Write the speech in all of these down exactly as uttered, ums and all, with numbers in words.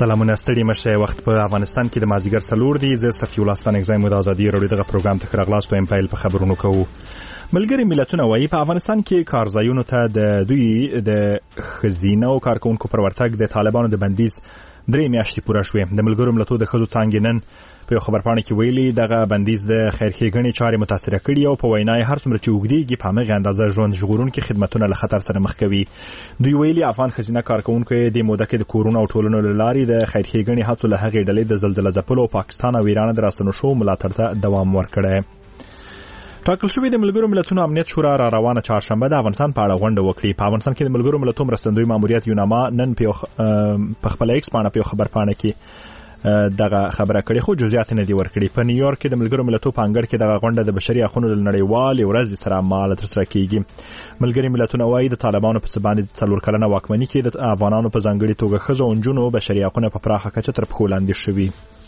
سلامونه ستړي مشه وخت په افغانستان کې د مازیګر څلور دی زه صفی الله ستان اگزایم د ازادي رادیو دغه پروګرام ته راغلاست او امپایل په خبرونو کوو. ملګری ملتونه وایي په افغانستان کې کارځایونو ته د دوی د خزینه او کارکونکو پر ورتګ د طالبانو د بندیز درې میاشتې پوره شوې. د ملګرو ملتونو د ښځو څانګې نن په خبرپاڼه کې ویلي دغه بندیز د خیرښېګڼې چارې متاثره کړي او په وینا یې هر څومره چې اوږدېږي په همغه اندازه ژوند ژغورونکي خدمتونه له خطر سره مخ کوي. دوی ویلي افغان ښځینه کارکونکو د موده کې د کورونو او ټولنو له لارې د خیرښېګڼې هڅو له هغې ډلې د زلزله ځپلو او پاکستان او ایران د راستنو شوو ملاتړ ته دوام ورکړی. ټاکل شوې د ملګرو ملتونو امنیت شورا را روانه چهارشنبه د افغانستان په اړه غونډه وکړي. په افغانستان کې د ملګرو ملتونو مرستندوی ماموریت یوناما نن په خپل ایکس باندې په خبرپاڼه کې دغه خبره کړې خو جزئیات نه دی ورکړي. په نیویارک کې د ملګرو ملتونو په انګړ کې دغه غونډه د بشري حقوقو د نړیوالې ورځې سره مال ترسره کیږي. ملګري ملتونه وايي د طالبانو په سباند څلور کلنه واکمنۍ کې د افغانانو په ځانګړي توګه ښځو او نجونو بشري حقوق په پراخه کچه تر پښو لاندې شوي.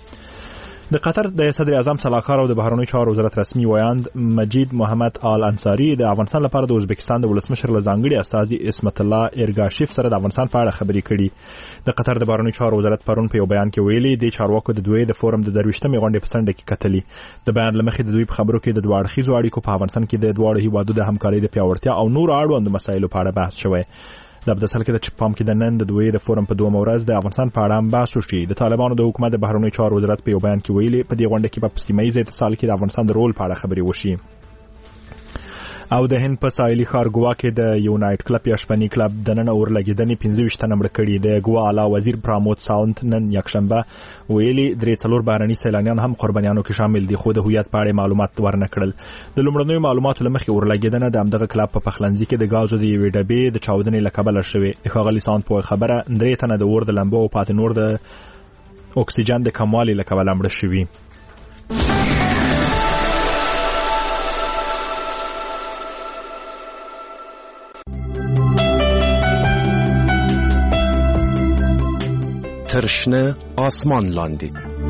د قطر د صدر اعظم سلاکار او د بهرنیو چارو وزارت رسمي ویاند مجید محمد آل انصاری د افغانستان لپاره د ازبکستان د ولسمشر له ځانګړي استازي اسمت الله ارګاشیف سره د افغانستان په اړه خبرې کړي. د قطر د بهرنیو چارو وزارت پرون په یو بیان کې ویلي د چارواکو د دوی د فورم د درویشتمې غونډې په څنډه کې کتلي. د بیان لمخې د دوی په خبرو کې د دوه اړخیزو اړیکو په افغانستان کې د دوه هیوادو د همکارۍ د پیاوړتیا او نور اړوند مسایلو په اړه بحث شوی. د ابدسل کې د چپام کې د نن د دوی د فورم په دوه ورځ د افغانستان په اړه بحث وشي. د طالبانو د حکومت د بهرنیو چارو وزارت په یو بیان کې ویلي په دې غونډه کې په سیمه ییز اتصال کې د افغانستان د رول په اړه خبرې وشي. او د هند په ساحلي ښار ګوا کې د یونایټ کلب یا شپنی کلب د نن اور لګیدنې پنځه ویشت تنه مړه کړي. د ګوا اعلی وزیر پرامود ساونت نن یکشنبه ویلي درې څلور بهرني سیلانیان هم قربانیانو کې شامل دي خو د هویت په اړه معلومات ورنه کړل. د لومړنیو معلوماتو لمخې اور لګیدنه د همدغه کلب په پخلنځي کې د غازو د یوې ډبې د چاودنې له کبله شوې. د ښاغلي ساونت په خبره درې تنه د اور د لمبو او پاتې نور د اکسیجن د کموالي له کبله مړه شوي. ترشنه آسمان لاندې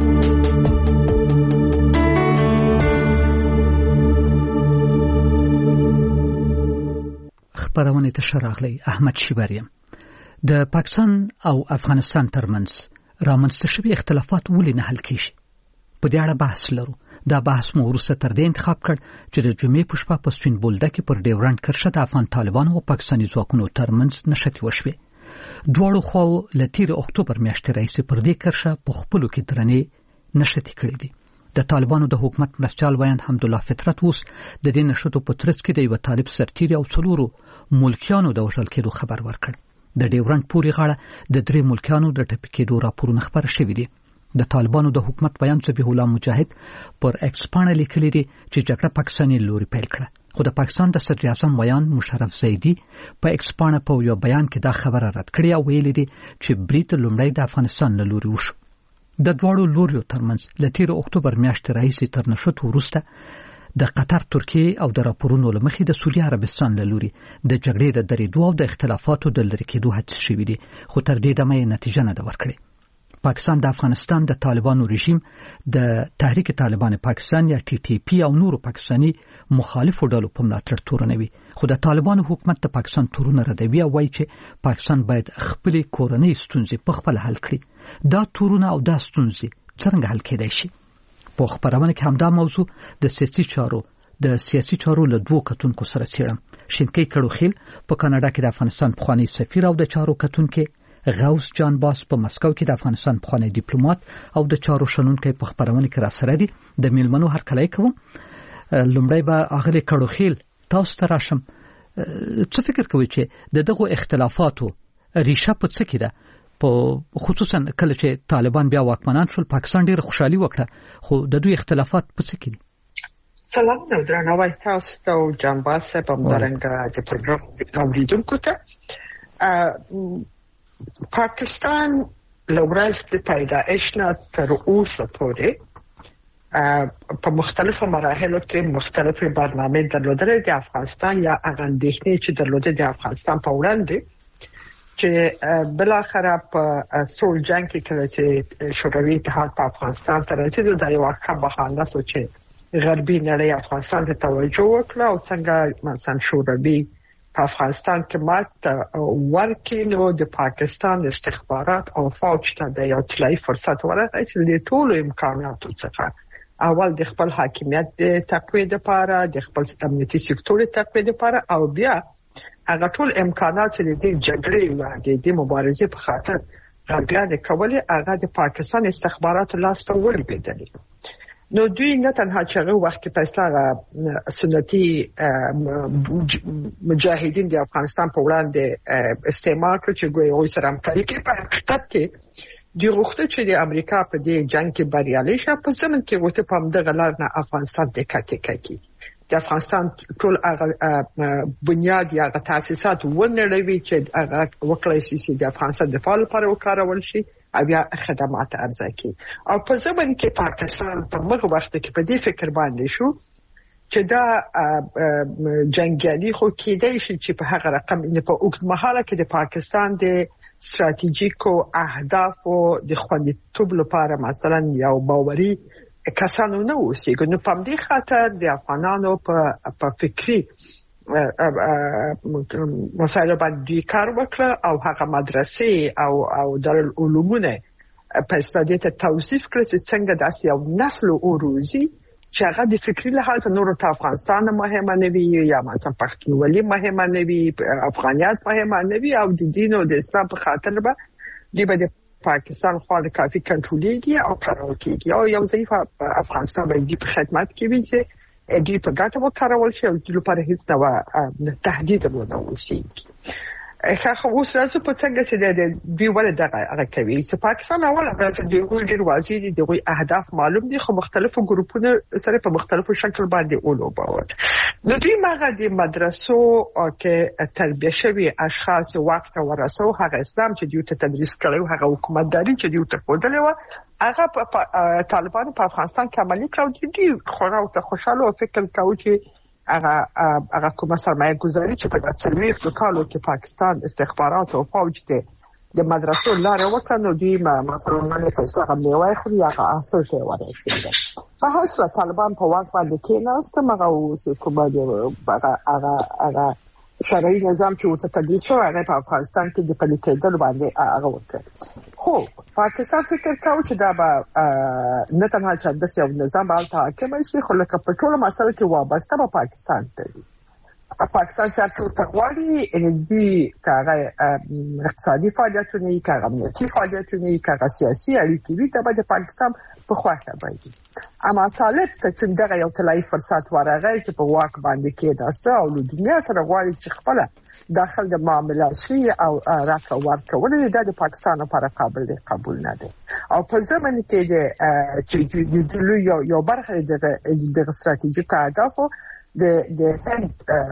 خبرونه ته شراغلی احمد شیبریم. د پاکستان او افغانستان ترمنځ رامنځته شوي اختلافات ولې نه حل کیږي؟ په دې اړه بحث لرو. دا بحث مو وروسته تر دې انتخاب کړ چې د جمعې په شپه په سپین بولده کې پر ډیورنډ کرښه د افغان طالبانو او پاکستاني ځواکونو ترمنځ نښتې وشوې. دواړو خواو له تیر اکتوبر میاشتې راهیسې پر دې کرښه په خپلو کې درنې نښتې کړې دي. د طالبانو د حکومت مرستیال ویاند حمدالله فطرت اوس د دې نښتو په ترڅ کې د یوه طالب سرتیري او څلورو ملکیانو د وژل کېدو خبر ورکړ. د ډیورنډ پورې غاړه د درې ملکیانو د ټپي کېدو راپورونه خپاره شوي دي. د طالبانو د حکومت ویاند ذبیح الله مجاهد پر ایکس پاڼه لیکلي دي چې جګړه پاکستاني لوري پیل کړه. خو د پاکستان د صدر اعظم ویاند مشرف زیدي په ایکس پاڼه په یو بیان کې دا خبره رد کړې او ویلي دي چې برید لومړی د افغانستان له لوري وشو. د دواړو لوریو ترمنځ له تیر اکتوبر میاشتې راهیسې تر نښتو وروسته د قطر، ترکیې او د راپورونو له مخې د سعودي عربستان له لوري د جګړې د درېدو او د اختلافاتو د لرې کېدو هڅې شوي دي خو تر دې دمه یې نتیجه نه ده ورکړې. پاکستان د افغانستان د طالبانو رژیم د تحریک طالبان پاکستان یا ټي ټي پی او نورو پاکستاني مخالفو ډلو په ملاتړ تورنوي. خو د طالبانو حکومت د پاکستان تورونه ردوي او وایي چې پاکستان باید خپل کورنۍ ستونزې په خپل حل کړي. دا تورونه او دا ستونزې څنګه حل کېدای شي؟ په خبرونه کې همدا موضوع د سیاسي چارو د سیاسي چارو له دوه کتونکو سره څېړم. شینکي کړوخیل په کاناډا کې د افغانستان پخوانی سفیر او د چارو کتونکو غوث جان باس په مسکو کې د افغانستان پخوانی ډیپلوماټ او د چارو شنونکو په خبرونه کې را سره دي. د میلمنو هر کله کوم لومړی به اغلی کړوخیل تاسو ته راشم. څه فکر کوئ چې د دغه اختلافاتو ریشه په څه کې ده؟ په خصوصا کله چې طالبان بیا واکمنان شول پاکستان ډېر خوشحالي وکړه خو د دوی اختلافات په څه کې دي؟ سلام نو درناوی تاسو ته او جان باس په مدرنګ د پروګرام اوریدونکو ته. پاکستان لورز د پیدایش نه تر اوسه پورې په مختلفو مراحلو کې مختلفې برنامې درلودلې د افغانستان یا اغندېښنې چې درلودې د افغانستان په وړاندې چې بلاخره په سول جنگ کې کله چې شوروي اتحاد په افغانستان ته رسېد د یو واقع بهانه سو چې غربي نړۍ افغانستان ته توجه وکړه او څنګه مثلا شوروي په افغانستان کې ماته ورکینو د پاکستان استخبارات او فوج ته د یو طلایي فرصت ورغی چې د ټولو امکاناتو څخه اول د خپل حاکمیت د تقویه لپاره د خپل امنیتي سکتور تقویه لپاره او بیا هغه ټول امکانات چې د جګړې و د مبارزې په خاطر غربیان کولې هغه د پاکستان استخباراتو لاس ته ورغېدل. نو دوی نه تنها چې هغه وخت کې پسله سنتي مجاهدین د افغانستان په وړاندې استعمال کړ چې ګویا یې سره همکاري کوي، په حقیقت کې د غوښتنې چې د امریکا په دې جنگ کې بریالي شي په زمن کې غوښته په دغه لار نه افغانستان د کټه کوي. د افغانستان ټول هغه بنیاد یا تاسیسات ونړوي چې هغه وکړای شي چې د افغانستان د فعال لپاره وکارول شي او بیا خدمات ارزه کی. او په زمن کې پاکستان په هغه وخت کې په دې فکر باندې شو چې دا جنگیالي خو کېدای شي چې په هغه رقم نه په اوږد مهاله کې د پاکستان د ستراتیژیکو اهدافو د خوندیتوب لپاره مثلا یو باوري کسانو نه اوسېږي. نو په دې خاطر د افغانانو په په فکری مسایلو باندې کار وکړ او هغه مدرسې او او دارالعلومونه په استادیت توصیف کړ چې څنګه داسې یو نسل اوروزی چې هغه د فکری لحاظ نور ته افغانستان مهمه نه وي یا مثلا پښتونولي مهمه نه وي، افغانیت مهمه نه وي او د دین او د اسلام په خاطر به د پاکستان خو د کافي کنټرولېږي او کارول کېږي او یو ضعیف افغانستان باندې په خدمت کې وي چې دوی په ګټه وکارول شي او د لپاره هیڅ ډول تهدید ونه وشيږي. خو اوس راځو په څنګه چې د دوی ول دغه هغه کوي چې پاکستان اول راځي د دوی ډیر واضح دي، دغه اهداف معلوم دي خو مختلفو ګروپونو سره په مختلفو شکل باندې اولو باور. نو دوی ماغه د مدرسو او کې تربیه شوی اشخاص وخت ورسو هغه اسلام چې دوی ته تدریس کړو هغه حکومتداري چې دوی ته خودلې و هغه په طالبانو په افغانستان کې عملي کړو. دوی خورا او خوشاله او فکر کاوه چې هغه هغه کومه سرمایه گذاری چې په څلوېښتو کالو کې پاکستان استخبارات او فوج ته د مدرسو لاره وکړه نو دوی مثلا نه پیسې هم نیوي خو هغه اصل ته ورسېده. په هغه طالبان په واک باندې کېناست هغه اوس کومه دی هغه هغه شرعي نظام چې وته تدریس شو هغه په افغانستان کې د پلي کېدل باندې هغه وکړ. خو پاکستان فکر کاوه چې دا به نه تنها چې د یو نظام بالته حاکم شي خو لکه په ټولو مسایلو کې وابسته به پاکستان ته وي. پاکستان چې څو غواړي ان دې کاغه اقتصادي فعالیتونه کاغه امنیتي فعالیتونه کاغه سیاسي اړیکې وي ته به پاکستان په خواخه باندې. اما طالب ته چې دغه یو طلایي فرصت ورغی چې په واک باندې کېداسته او د دنیا سره غواړي چې خپل داخل د معاملات شي او راکا ورکا ولې د پاکستان لپاره قابل دی قبول نه دی. او په زمن کې د چې د یو یو برخه د ستراتیژیک اهدافو د د هند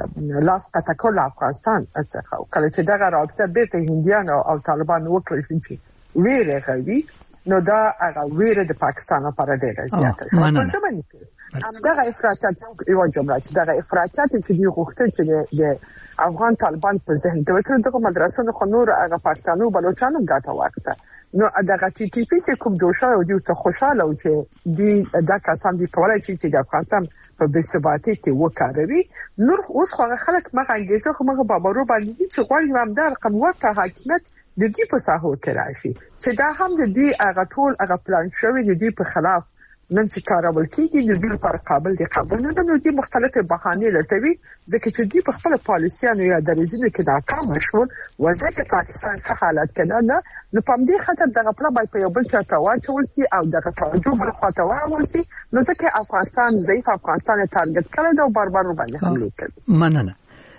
لاس کټکول افغانستان څخه کله چې دغه رابطه بیرته هندیان او طالبان وکړي چې ویره کوي نو دا هغه ویره د پاکستان لپاره ډیره زیاته شوه. په زمن کې همدغه افراطیت یو جمله چې دغه افراطیت چې دی غوښتل چې د افغان طالبان په ذهن کې وکړي دغه مدرسو خو نور هغه پښتنو بلوچستانو ګټه واخیسته. نو دغه ټي ټي پی چې کوم جوړ شو دی ته خوشاله و چې دی دا کسان دي کولای شي چې د افغانستان په بېثباتۍ کې وکاروي. نور اوس خو خلک مغه انګیزه خو مغه بابرو باندې چې غواړي هم دا رقم ورته حاکمیت د دې په ساحو کې راشي چې دا هم د دې هغه ټول هغه پلان شوی د دې په خلاف نن چې کارول کېږي د دې لپاره قابل دي قبول نه ده. نو دې مختلفه بهانې لټوي ځکه چې دې په خپل پالیسیانو یا درېزونو کې ناکام شول وځکه پاکستان څه حالت کړه نه نو په دې خاطر دغه پلا باید په یو بل چا تواچول شي او دغه توجه بل خواته واړول شي. نو ځکه افغانستان ضعیف افغانستان ټارګټ کړی دا باربار باندې حمله کوي. مننه.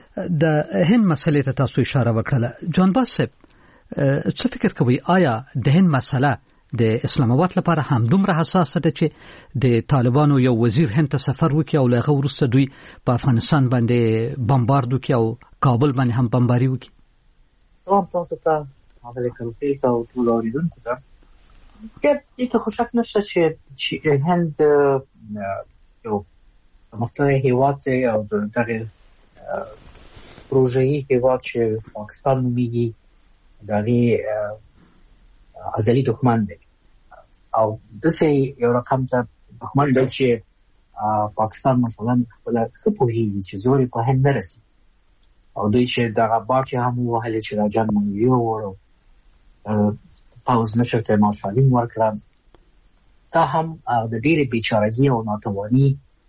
د هند مسلې ته تاسو اشاره وکړه. جان باسب څه فکر کوي آیا د هند مسله د اسلام آباد لپاره هم دومره حساسه ده چې د طالبانو یو وزیر هند ته سفر وکړي او لغه ورسته دوی په افغانستان باندې بمبارد وکړي او کابل باندې هم بمباري وکړي؟ سلام تاسو ته حواله کوي او ټول اوریدونکو ته. دې ته خو شک نشته چې هند یو مختلف هیواد دی او دغه پروژې هیواد چې پاکستان نومیږي دغه ازلی دښمن دی او دسه یو رقم ته دښمن دی چې پاکستان مثلا خپل څه پوهیږي چې زوري په هند نه رسي او دوی چې دغه باټ هم وهلې چې دا جان منګیو وړو پاوز مشر ته ماشالیم ورکړم دا هم د ډېرې بیچارګي او ناتواني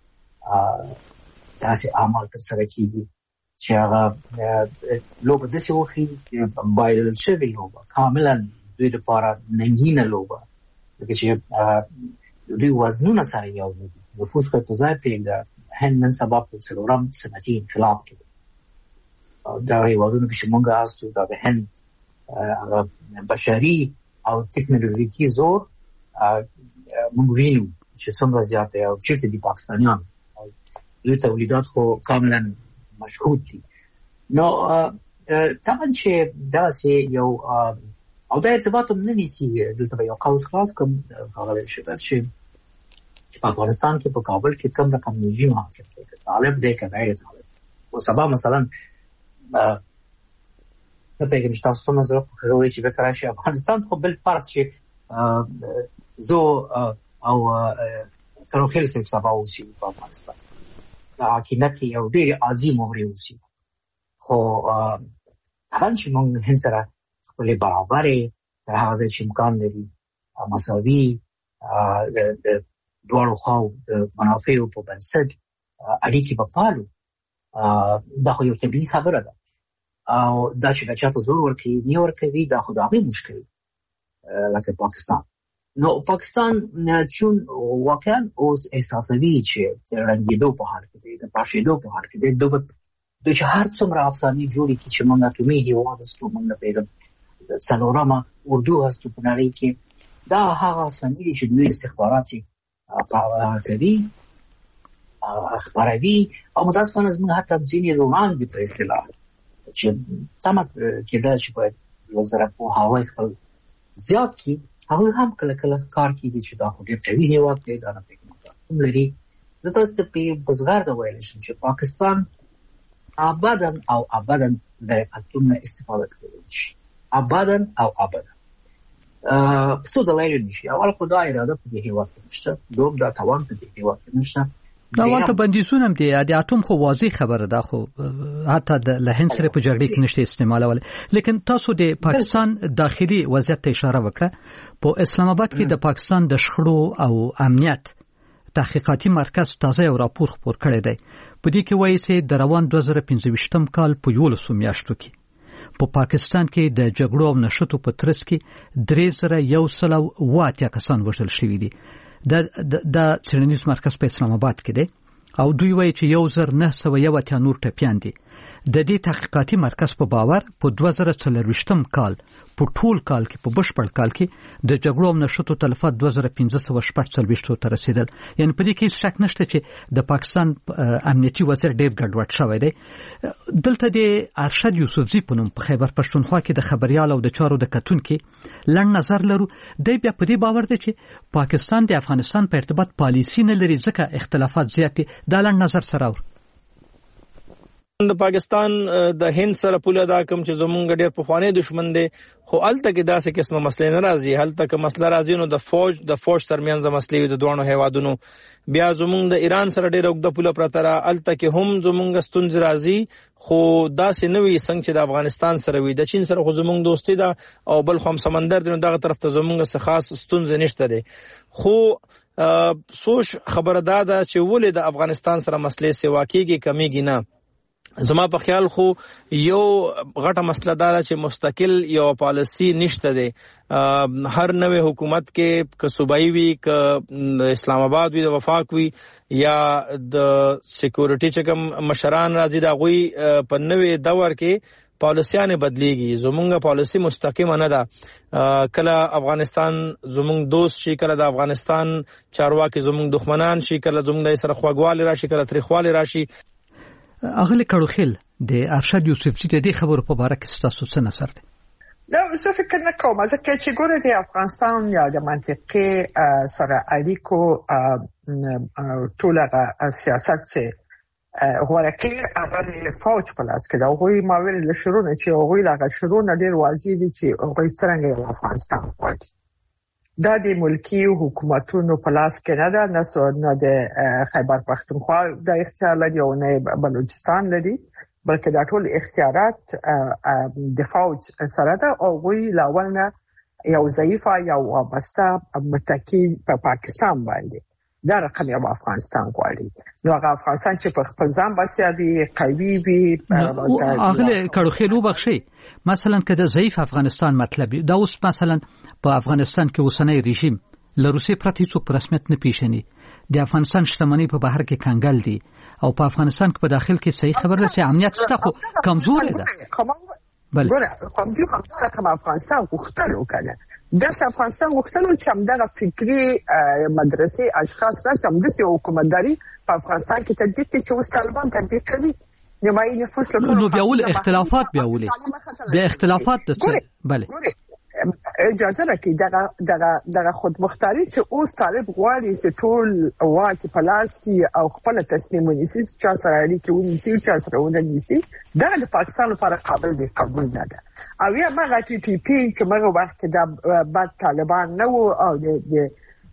داسې اعمال ترسره کېږي چې هغه لوبه داسې وښي بایلل شوې لوبه کاملا دوی لپاره ننګینه لوبه ځکه چې دوی وزنونه سره یو دي نفوس خو ته ځای پرېږده هند نن سبا په څلورم صنعتي انقلاب کې دا هېوادونه کې چې موږ هستو دا د هند هغه بشري او ټکنالوژیکي زور موږ وینو چې څومره زیات دی او چېرته دي پاکستانیان دوی تولیدات خو کاملا مشهود دي نو طبعا چې داسې یو او دا ارتباط هم نه نیسي دلته به یو قوس خلاص کوم ښاغلی شبر چې په افغانستان کې په کابل کې کوم رقم رژیم حاکم دی که طالب دی که غیر طالب خو سبا مثلا نه پوهېږم چې تاسو څومره زړه خوښوئ چې بېرته راشي افغانستان خو بل فرض چې زه او تروخیل صاحب سبا اوسېږو په افغانستان د حاکمیت کې یو ډېر عادي مهرې اوسېږو خو طبعا چې موږ هند سره خپلې برابرې تر هغه ځای چې امکان لري مساوي د دواړو خواو د منافعو په بنسټ اړیکې به پالو دا خو یو طبیعي خبره ده او دا چې د چا په زور ورکوي نه ورکوي دا خو د هغوی مشکل لکه پاکستان نو پاکستان چون واقعا اوس احساسوي چې د ړنګېدو په حال کې دی د پاشېدو په حال کې دی دوی چې هر څومره افسانې جوړې کړي چې موږ اټومي هېواد هستو موږ نه پوهېږم څلورمه اردو هستو په نړۍ کې دا هغه افسانې دي چې دوی استخبارات یې کوي خپروي او متاسفانه زموږ حتی ځینې رومان دي په اصطلاح چې تمه کېده چې باید یو ذره پوهاوی خپل زیات کړي هغوی هم کله کله کار کېږي چې دا خو ډېر قوي هېواد دی دا نه پوهېږم کوم لري زه تاسو ته په زغرده ویلی شم چې پاکستان ابدا او ابدا د اتوم نه استفاده کولی شي ابدا او ابدا څو دلایل نشي اول خو دا اراده په دې هېواد کې نشته دوم دا توان په دې هېواد کې نشته دا ورته بندیزونه هم دي د اټوم خو واضح خبره ده خو حتی د لهند سره په جګړه کې نشته استعمالول لیکن تاسو د پاکستان داخلي وضعیت ته اشاره وکړه په اسلام آباد کې د پاکستان د شخړو او امنیت تحقیقاتي مرکز تازه یو راپور خپور کړی دی په دې کې وایي چې د روان دوه زره پنځه کال په یولسو میاشتو کې په پاکستان کې د جګړو او نښتو په ترڅ کې درې زره یو سل او اوه اتیا کسان وژل شوي دي د د څېړنیز مرکز په اسلام آباد کې دی او دوی وایي چې یو زر نه سوه یو اتیا نور ټپیان دي د دې تحقیقاتي مرکز په باور په دوه زره څلوېښتم کال په ټول کال کې په بشپړ کال کې د جګړو او نښتو تلفات دوه زره پنځه سوه شپږ څلوېښتو ته رسیدل یعنې په دې کې هیڅ شک نشته چې د پاکستان امنیتي وضعیت ډېر ګډوډ شوی دی دلته د ارشد یوسفزي په نوم په خیبر پښتونخوا کې د خبریال او د چارو د کتونکي لنډ نظر لرو دی بیا په دې باور دی چې پاکستان د افغانستان په ارتباط پالیسي نه لري ځکه اختلافات زیات دي دا لنډ نظر سره ور د پاکستان د هند سره پوله دا کوم چې زمونږ ډېر پخوانی دشمن دی خو الته کې داسې قسمه مسلې نه راځي هلته که مسله راځي نو د فوج د فوج ترمنځ مسلې وي د دوه هیوادونو بیا زمونږ د ایران سره ډېر اوږده پوله پرته را الته کې هم زمونږ ستونزې راځي خو داسې نه وي څنګه چې د افغانستان سره وي د چین سره خو زمونږ دوستي ده او بل خو هم سمندر دی نو دغه طرف ته زمونږ څه خاص ستونزې نشته دی خو سوچ خبره دا ده چې ولې د افغانستان سره مسلې سیوا کېږي کمیږي نه زما په خیال خو یو غټه مسله دا ده چې مستقل یو پالیسی نشته دی هر نوې حکومت کې که صوبایي وي که اسلام آباد وي د وفاق وي یا د سکیورټي چې کوم مشران راځي د هغوی په نوې دور کې پالیسیانې بدلیږي زمونږ پالیسی مستقیمه نه ده کله افغانستان زمونږ دوست شي کله د افغانستان چارواکي زمونږ دښمنان شي کله زمونږ د سره خواږوالی راشي کله تریخوالی راشي اغلی کړوخیل د ارشد یوسفزي د دې خبرو په اړه کې تاسو څه نظر دی دا زه فکر نه کوم ځکه چې ګوره د افغانستان یا د منطقې سره اړیکو ټول سیاست څه غوړه کې هغه د فوج په لاس کې دا هغوی ما ویل له شروع نه چې هغوی لاغه شروع نه ډیر واضح دي چې هغوی څنګه افغانستان غواړي دا د ملکی حکومتونو په لاس کې نه ده نه سو نه د خیبر پښتونخوا د اختیار لري او نه بلوچستان لري بلکې دا ټول اختیارات د فوج سره ده او وی لاولنه یو ضعیفه یو وابسته متکی په پاکستان باندې دا رقم یو افغانستان غواړي نو هغه افغانستان چې په خپل ځان بسیاري قوي وي اغله کړو خلو بخشي مثلا کده ضعیف افغانستان مطلب دا اوس مثلا په افغانستان کې اوسنۍ رژیم له روسي پرتی څوک په رسمیت نه پیژني د افغانستان شتمنۍ په بهر کې کنګل دي او په افغانستان کې په داخل کې صحیح خبر ده چې امنیت شته خو کمزور ده بل ګوره کوم دي خبره کوم افغانستان غوښتل وکړي د افغانستان غوښتل چې همدغه فکری مدرسې اشخاص رسم د حکومتداري په افغانستان کې تطبیق کړي چې اوس طالبان تطبیق کوي نیمایي نفوس له نو بیاول اختلافات بیاولي د اختلافات د څه بله اجازه راکړئ دغه دغه دغه خودمختاري چې اوس طالب غواړي چې ټول واکي په لاس کې او خپل تصمیم ونیسي چې سره اړیکې ونیسي چې سره ونیسي دغه د پاکستان لپاره قابل دی قبول نه ده او یا مغه ټي ټي پی چې مغه وخت کې د بعد طالبان نه وو او د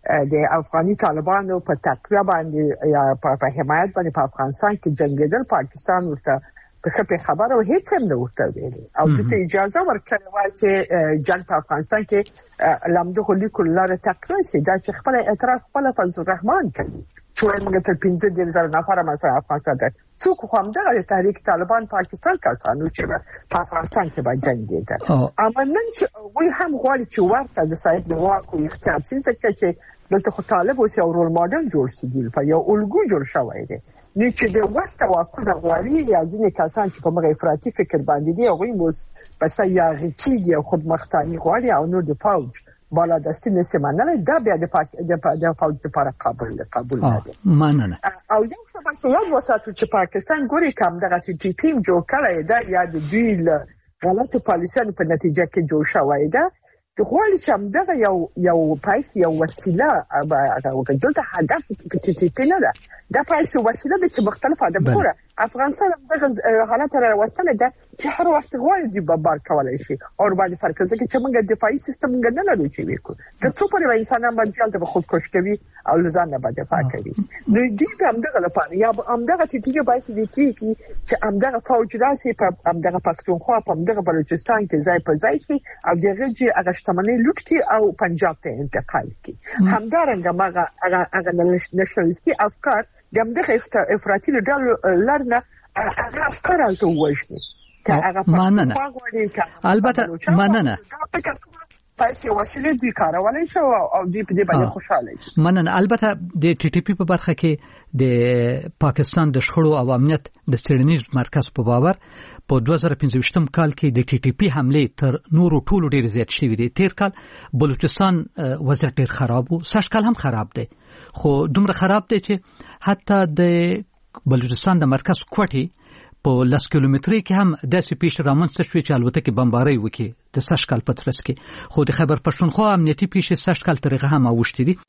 د افغاني طالبانو په تقویه باندې یا په حمایت باندې په افغانستان کې جنگیدل پاکستان ورته په خبره هیڅ هم نه ورته ویلي او د اجازه ورکړه چې جنگ په افغانستان کې لامده خلی کولاره تقویه سي دا چې خپل اعتراف خپل فضل الرحمن کوي چې موږ ته پنځه زره نفر مثلا افغانستان ته څوک هم دغه تحریک طالبان پاکستان کسانو چې په افغانستان کې باندې جنگیدل اما نن چې وی هم غواړي چې ورته د صاحب د واکو اختیار سي ځکه چې دلته خو طالب اوس یو رول ماډل جوړ شوی په یو الګو جوړ شوی دی نو چې د ورته واکو د غواړي یا ځینې کسان چې په مغه افراطي فکر باندې دی هغه موږ په سیاغي کې یو خودمختاري غواړي او نو د فوج بالا دستي نسی منل دا بیا د پاک د فوج لپاره قابل قبول نه دي مننه او یو څه باندې یو وساتو چې پاکستان ګوري کوم دغه ټي پی جوړ کړی دا یا د دوی غلطو پالیسیانو په نتیجه کې جوړ شوی دا د غواړي چې همدغه یو یو پیسې یو وسیله هغه دلته هدف ټي ټي پی نه ده دا پیسې وسیله ده چې مختلف هدف لري افغانستان دغه حالت را وستل ده چې هر وخت غواړي د بمبار کولای شي او باندې فرق ځکه چې موږ دفاعي سیستم موږ نه لرو چې وکړو د څو پرې انسانان باندې د خودکش کوي او لزان نه باندې دفاع کوي نو دې همدغه لپاره یا همدغه ټي ټي پی پیسې دي کې چې همدغه فوج راسي په همدغه پښتونخوا په همدغه بلوچستان کې ځای په ځای شي او دغه چې هغه شتمنۍ لوټ کی او پنجاب ته انتقال کی همدارنګه ماغه هغه نشنالیستي افکار دغه افراطي لرنه هغه افکار الته وښني مننه البته مننه پیسې وسیله دوی کارولای شو او دوی په دې باندې خوشاله دي مننه البته د ټي ټي پی په برخه کې د پاکستان د شخړو او امنیت د څېړنیز مرکز په باور په دوه زره پنځه کال کې د ټي ټي پی حمله تر نورو ټولو ډیر زیات شوې دي تیر کال بلوچستان وضعیت ډیر خراب وو سږ کال هم خراب دی خو دومره خراب دی چې حتی د بلوچستان د مرکز کوټي په لس کیلومتري کې هم داسې پیښ رامنځته شوې چې البته کې بمبارۍ وکړي د سږ کال په ترڅ کې خو د خیبر پښتونخوا امنیتي پیښې سږ کال طریقه هم اوښتې دي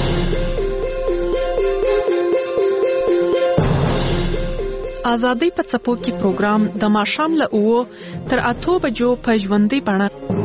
آزادۍ په څپو کې پروګرام د ماښام له اوو تر اتو بجو په ژوندۍ بڼه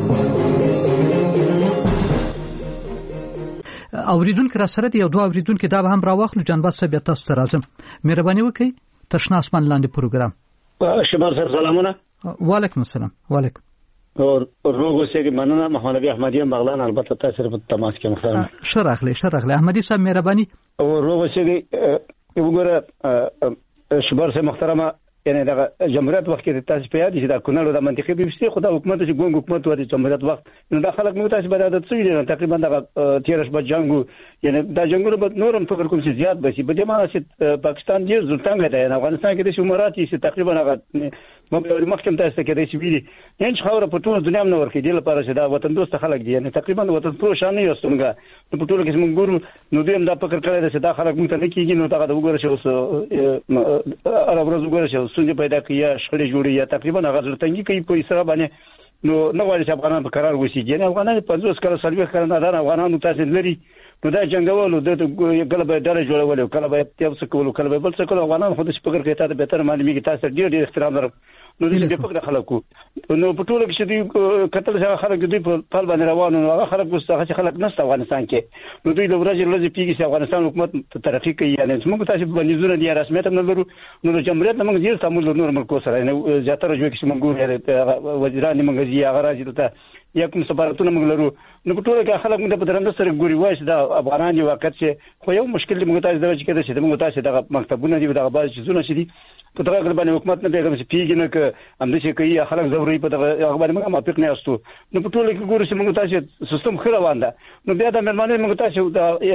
اوریدونکو را سره دی یو دوه اوریدونکو دا به هم راوخلو جنباز صاحب تاسو ته راځم مهرباني وکړئ تشنا اسمان لاندې پروګرام شمار سره سلامونه وعلیکم السلام وعلیکم اور روغو سیګ مننه محمد ابي احمدي بغلان البته تاسو په تماس کې مخالفه شرحله شرحله احمدي صاحب مهرباني اور روغو سیګ وګوره شمار سره محترمه یعنی دا جمهوریت وخت کې تاسو په یاد دي چې دا کونړ د منطقي بيستي خدای حکومت چې ګونګ حکومت وایي جمهوریت وخت نو دا خلک نو تاسو به د څه دي تقریبا دا تیرش په جنگو یعنی دا جنگونه به نورم فکر کوم چې زیات بشي په دې معنی چې پاکستان ډیر زړتنګ دی نه افغانستان کې د شماراتي چې تقریبا هغه مې مخکې تاسو کې د سویلي هیڅ خبره په ټول دنیا نه ورکې دی لپاره چې دا وطن دوست خلک دي یعنی تقریبا وطن پرو شان نه یوستونګه په ټول کې موږ ګورو نو دوی دا فکر کړی چې دا خلک موږ ته نه کیږي نو دا وګوره چې اوس عرب ورځ وګوره چې سونجه پیدا کیه شخړې جوړي یا تقریبا هغه ځلتنګي کوي په اسره باندې نو نو غواړي چې افغانان په قرار وسی دي نه افغانان په پنځوس کال سروي کړنه دا افغانانو تاسو لري نو دا جنگولو د کله به ډله جوړول کله به یو څه کول کله به بل څه کول افغانان خو د فکر کوي ته به تر معلومي کې تاسو ډیر ډیر احترام لرم نو د فکر خلکو نو په ټولو کې چې دوی کتل ځای خلک دوی په پال باندې روانو نو هغه خلک واستغه خلک نشته افغانستان کې نو دوی د ورځې ورځې پیږي چې افغانستان حکومت ترقی کوي یعنی موږ تاسو باندې زونه دي رسمیت نه لرو نو د جمهوریت موږ ډیر تعامل نور ملکو سره نو زیاتره جو کې موږ ګورو وزیران موږ زی هغه راځي ته یا کوم سفارتونه موږ لرو نو په ټولو کې خلک موږ په درنده سره ګوري وایي دا افغانان یو وخت چې خو یو مشکل موږ تاسو درځي کې چې موږ تاسو دغه مکتبونه دي دغه بعض چیزونه شدي په دغه باندې حکومت نه پیغام چې پیګ نه ک هم دې کوي خلک ضروري په دغه هغه باندې موږ موافق نه یاستو نو په ټولو کې ګورو چې موږ تاسو سیستم خره وانده نو بیا د مېرمنې موږ تاسو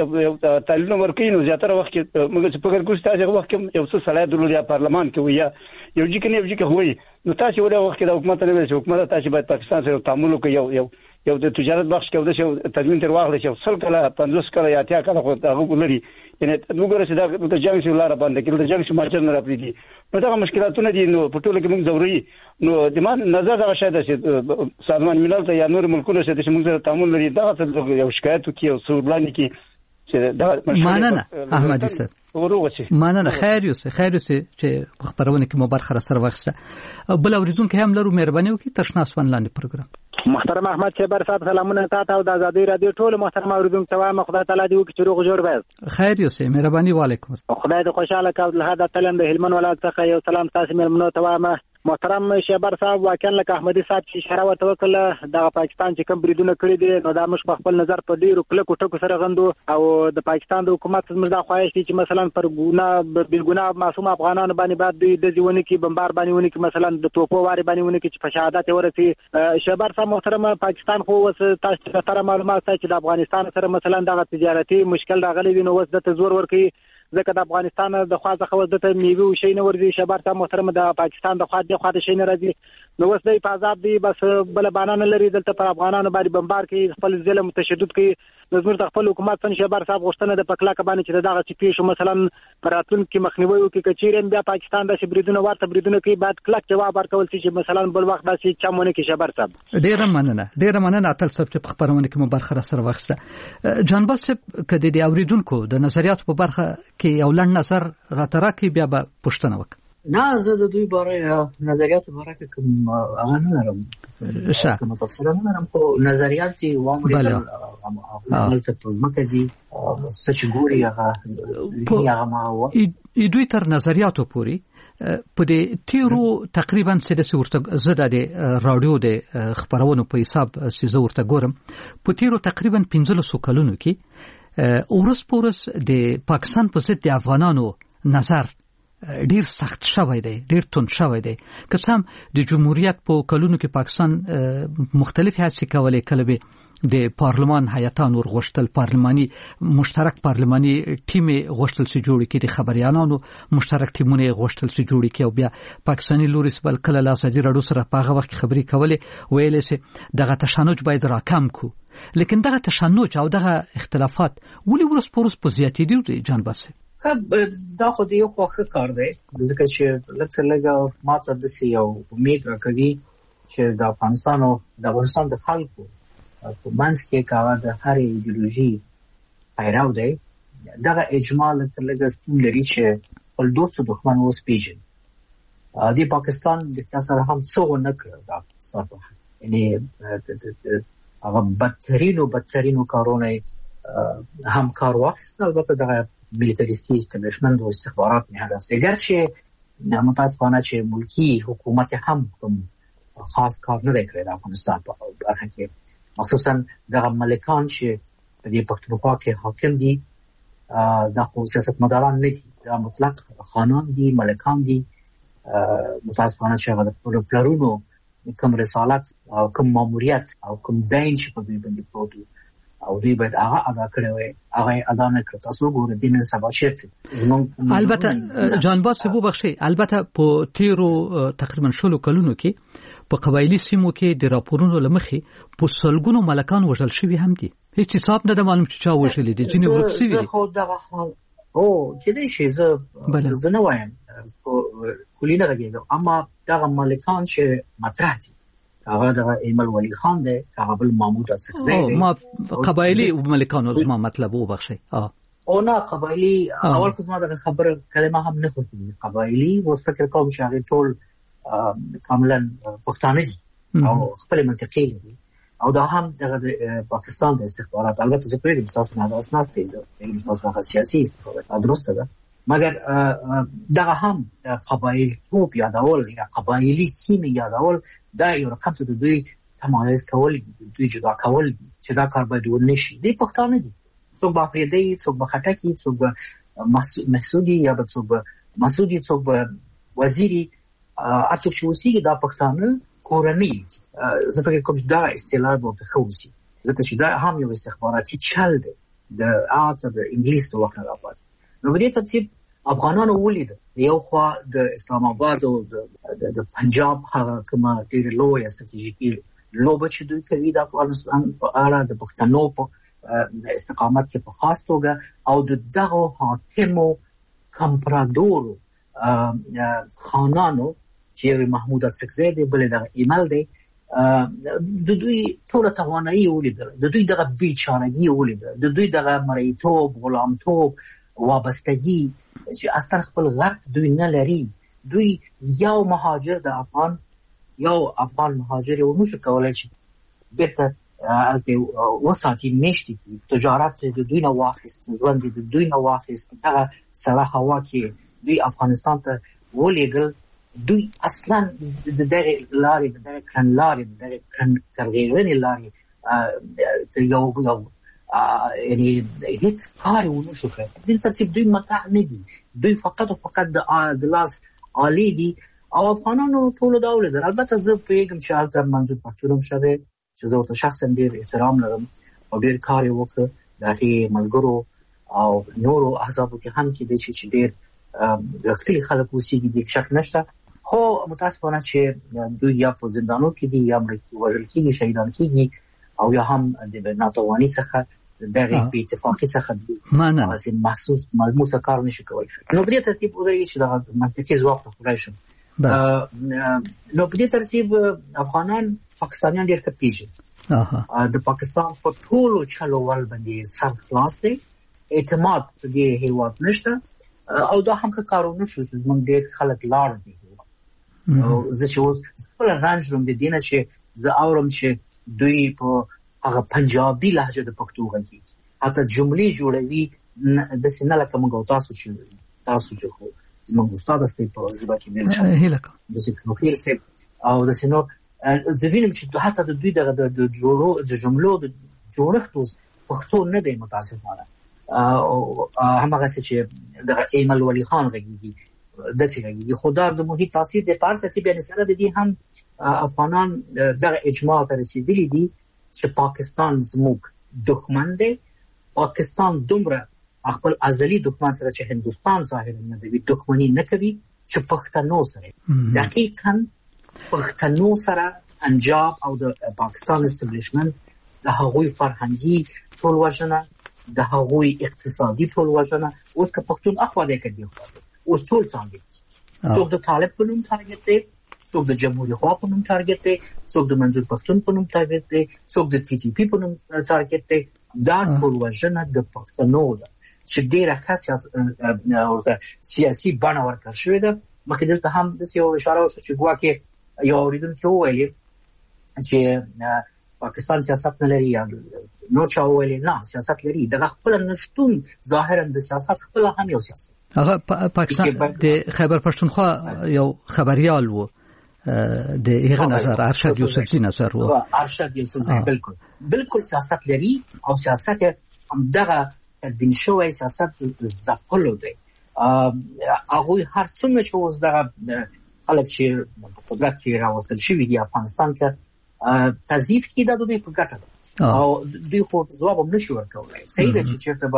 د تعلیم ورکې نو زیاتره وخت موږ چې په ګر تاسو هغه وخت یو څه صلاح درلودي پارلمان کې ویا یو ځکه نه یو ځکه وایي نو تاسو ولې وخت د حکومت نه ویل حکومت تاسو باید پاکستان سره تعامل وکړي یو یو یو د تجارت بخش کې د شو تدوین تر واغله چې سل کله پنځوس کله یا اتیا کله خو هغه لري یعنی وګوره چې دا د جنگ شو لاره باندې کې د جنگ شو ماچر نه راپېږي په دا مشکلاتونه دي نو په ټولو کې موږ ضروري نو د مان نظر دا شاید چې سازمان ملل ته یا نور ملکونو سره چې موږ سره تعامل لري دا څه یو شکایت کوي او سورلانی کې چې دا مننه احمدي صاحب مننه خیر یوسه خیر یوسه چې خبرونه کې مو برخه سره واخسته بل اوریدونکو هم لرو مهرباني وکړئ تشناس فن لاندې پروګرام محترم احمد چبر صاحب سلامونه تاسو او د آزادۍ رادیو ټول محترم اوریدونکو ته وایم خدای تعالی دې وکړي چې روغ جوړ وي خیر یوسه مهرباني وعلیکم السلام خدای دې خوشاله کاوه له هدا تلم د هلمند ولایت څخه یو سلام تاسو مېلمنو ته وایم محترم شبر صاحب واقعا لکه احمدي صاحب چې اشاره وکړه د پاکستان چې کوم بریدونه کړی دي نو دا موږ په خپل نظر په ډیرو کلکو ټکو سره غندو او د پاکستان د حکومت زموږ د خواهش دي چې مثلا پر ګناه بالګناه معصوم افغانانو باندې بعد د ځونه کې بمبار باندې ونه کې مثلا د توپو واري باندې ونه کې په شهادت ورسي شبر صاحب محترم پاکستان خو وس تاسو ته معلومات چې د افغانستان سره مثلا د تجارتي مشکل راغلی دی نو وس د تزور ورکی ځکه د افغانستان د خواځه خو د میوه او شي نه ورځي شبر ته محترم د پاکستان د خواځه خواځه شي نه راځي نو وس د حفاظت دی بس بل بانان لري دلته پر افغانانو باندې بمبار کوي خپل ظلم تشدد کوي زموږ د خپل حکومت څنګه شبر صاحب غوښتنه د پکلا کبانې چې دغه چې پیښو مثلا پراتون کې مخنیوي وکړي کچېرم بیا پاکستان د شبریدونو ورته بریدونه کوي بعد کلک جواب ورکول چې مثلا بل وخت داسې چمونه کې شبر صاحب ډیر مننه ډیر مننه اتل صاحب چې خبرونه کې مو برخه سره واخسته جان باسب کدي دی اوریدونکو د نظریات په برخه کې یو لړ نظر راتراکي بیا به پښتنه وک نه زه د دوی باره نظریات باره کوم هغه نه لرم شه متفصیلا نه لرم خو نظریات دي وامر عمل ته پزماکه دي څه چې ګوري هغه هغه ما و ای دوی تر نظریاتو پوری په دې تیرو تقریبا سدس ورته زده د رادیو د خبرونو په حساب سيزه ورته ګورم په تیرو تقریبا پنځلس کلونو کې اورس پورس د پاکستان په ضد د افغانانو نظر ډیر سخت شوی دی ډیر تون شوی دی که څم د جمهوریت په کلونو کې پاکستان مختلف هڅې کولې کله به د پارلمان هیئتان ورغشتل پارلماني مشترک پارلماني ټیم غشتل سي جوړ کړي د خبريالانو مشترک ټیمونه غشتل سي جوړ کړي او بیا پاکستاني لوري بل کله لا سجی رډو سره پاغه وخت خبري کولې ویلې سي دغه تشنج باید راکم کو لیکن دغه تشنج او دغه اختلافات ولې ورس پورس په زیاتې دي جان باسه دا خو د یو خوښه کار دی ځکه چې لکه لږه ماته د سی یو امید راکوي چې د افغانستان او د افغانستان د خلکو په منځ کې کاوه د هر ایدئولوژي پیرو دی دغه اجماع لکه لږه ستون لري چې خپل دوست او دښمن اوس پیژني د پاکستان د سره هم څه ونه کړل دا صراحه یعنی هغه بدترین او بدترین کارونه هم کار واخیستل البته دغه ملیتاریستی استبلیشمنت و استخبارات می هدف دی گرچه متاسفانه چې ملکی حکومت هم کوم خاص کار نه کړی د افغانستان په برخه کې مخصوصا دغه ملکان چې په دې پښتونخوا کې حاکم دي دا خو سیاستمداران نه دي دا مطلق خانان دي ملکان دي متاسفانه چې هغه د خپلو پلرونو کوم رسالت او کوم ماموریت او کوم دین چې په دوی باندې پروت دی او دوی باید هغه ادا کړی وي هغه ادا نه کړ تاسو ګورئ د نن سبا شته البته جان باس بو بخشي البته په تیرو تقریبا شلو کلونو کې په قبایلی سیمو کې د راپورونو لمخې په سلګونو ملکان وژل شوی هم دي هیڅ حساب نه معلوم چې چا وژل دي ځینې ورک شوی دي خو دا او چې دې شي زه زه نه وایم کولینا راګي اما دا ملکان چې مطرح دي هغه د ایمل ولی خان دی، هغه بل محمود اڅکزی دی. ما قبایلی ملکانو زما مطلب وبخښي. اه او نه قبایلی اول خو ما د خبره کلمه هم نه خوښوي. قبایلی اوس فکر کوم چې هغه ټول کاملا پښتانه دي او خپل منطقې لري او دا هم د پاکستان د استخبارات. البته زه پوهېږم تاسو نه داس نه ستاسو تاسو هغه سیاسي استخبارات درسته ده، مګر دغه هم قبایل توپ یادول یا قبایلی سیمې یادول دا یو رقم ته د دوی تمایز کول، دوی جدا کول چې دا کار باید ونشي. دوی پښتانه دي، څوک به پرېږدي، څوک به خټکي، څوک به مسعودي یا به څوک به مسعودي، څوک به وزیري، هر څوک چې اوسېږي دا پښتانه کورنۍ. زه فکر کوم چې دا اصطلاح به ورته ښه اوسي، ځکه چې دا هم یو استخباراتي چل دی د هغه د انګلیس د وخت نه راپاتې. نو په دې ترتیب افغانانو ولیدل یو خوا د اسلام آباد او د پنجاب هغه کومه ډېره لویه ستراتیژیکي لوبه چې دوی کوي د افغانستان په اړه د پښتنو په استقامت کې په خاص توګه او د دغه حاکمو کمپرادورو خانانو چې محمود اڅکزی دی، بل دغه ایمل دی، د دوی ټوله توانایي ولیدل، د دوی دغه بیچارګي ولیدل، د دوی دغه مریتوب، غلامتوب، وابستګي چې اصلا خپل غرب دوی نه لري. دوی یو مهاجر د افغان یو افغان مهاجر یو نشو کولای چې بیرته وساتي نشتی کی تجارت د دوی نه واخیست، ژوند د دوی نه واخیست، هغه سره هوا کې دوی افغانستان ته ولېږل. دوی اصلا د دغه لارې د دغه کړنلارې د دغه کړنلارې لارې یو یو یعنی هیڅ کار ونه شو کړی. دې ترتیب دوی متاع نه دي، دوی فقط او فقط د لاس عالی دي او افغانانو ټول دا ولیدل. البته زه پوهېږم چې هلته منظور پښتون هم شته چې زه ورته شخصا ډېر احترام لرم او ډېر کار یې وکړ د هغې ملګرو او نورو احزابو کې هم کېدی شي چې ډېر غښتلي خلک اوسېږي، دې شک نشته. خو متاسفانه چې دوی یا په زندانو کې دي یا وژل کېږي، شهیدان کېږي او یا هم د ناتوانۍ څخه دغه بې اتفاقي څخه داسې محسوس ملموسه کار نشي کولی. نو په دې ترتیب ودرېږي چې دغه منطقي ځواب ته خولای شم. نو په دې ترتیب افغانان پاکستانیان ډېر ښه پېژني. د پاکستان په ټولو چلو ول باندې سر خلاص دی، اعتماد په دې هېواد نشته او دا هم ښه کارونه شو چې زموږ ډېر خلک لاړ دي. زه چې اوس خپله رنج لرم د دې نه چې زه اورم چې دوی په هغه پنجابي لهجه د پښتو غږېږي، حتی جملې جوړوي داسې نه لکه موږ او تاسو چې تاسو چې خو زموږ استاد استئ په ژبه کې مېل شوی داسې نوخیر صاحب او داسې نور. زه وینم چې حتی د دوی دغه د جملو د جوړښت اوس پښتو نه دی متاسفانه. هماغسې چې دغه ایمل ولی خان غږېږي داسې غږېږي. خو دا د محیط تاثیر دی. په هر ترتیب یعنې سره د دې هم افغانان دغه اجماع ته رسېدلي دي چې پاکستان زموږ دښمن دی. پاکستان دومره خپل ازلي دښمن سره چې هندوستان ظاهرا نه دی دښمني نه کوي چې پښتنو سره دقیقاً پښتنو سره پنجاب او د پاکستان استبلیشمنت د هغوی فرهنګي ټول وژنه، د هغوی اقتصادي ټول وژنه. اوس که پښتون اخوا دی که دې خوا دی اوس ټول تارګت دي. څوک د طالب په نوم تارګت دی، څوک د جمهوریت خوا په نوم تارګت دی، څوک د منظور پښتون په نوم تارګت دی، څوک د ټي ټي پي په نوم تارګت دی. دا ټول وژنه د پښتنو ده چې ډېره ښه سیاسي بڼه ورکړل شوې ده. مخکې دلته هم داسې یو اشاره وشوه چې ګواکې یو اورېدونکي وویلې چې پاکستان سیاست نه لري یا نور چا وویلې نه سیاست لري. دغه خپله نشتون ظاهرا د سیاست خپله هم یو سیاست. هغه پاکستان د خیبر پښتونخوا یو خبریال و د هغه نظر ارشد یوسفزي نظر و ارشد یوسفزي بالکل بالکل سیاست لري او سیاست هم دغه تدوین شوی سیاست ځپلو دی. هغوی هر څومره چې اوس دغه خلک چې په قدرت کې راوستل شوي دي افغانستان کې تضعیف کړي دا د دوی په ګټه ده او دوی خو ځواب هم نشي ورکولی. صحیح ده چې چېرته